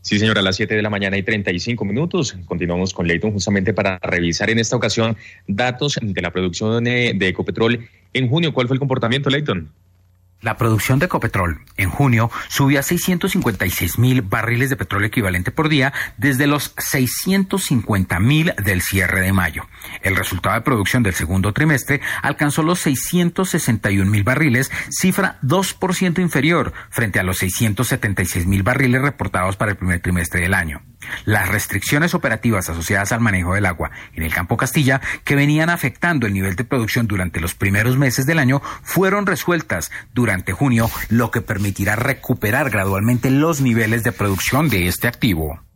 Sí, señora, a las 7 de la mañana y 35 minutos. Continuamos con Leyton justamente para revisar en esta ocasión datos de la producción de Ecopetrol en junio. ¿Cuál fue el comportamiento, Leyton? La producción de Ecopetrol en junio subió a 656.000 barriles de petróleo equivalente por día desde los 650.000 del cierre de mayo. El resultado de producción del segundo trimestre alcanzó los 661.000 barriles, cifra 2% inferior frente a los 676.000 barriles reportados para el primer trimestre del año. Las restricciones operativas asociadas al manejo del agua en el Campo Castilla, que venían afectando el nivel de producción durante los primeros meses del año, fueron resueltas durante junio, lo que permitirá recuperar gradualmente los niveles de producción de este activo.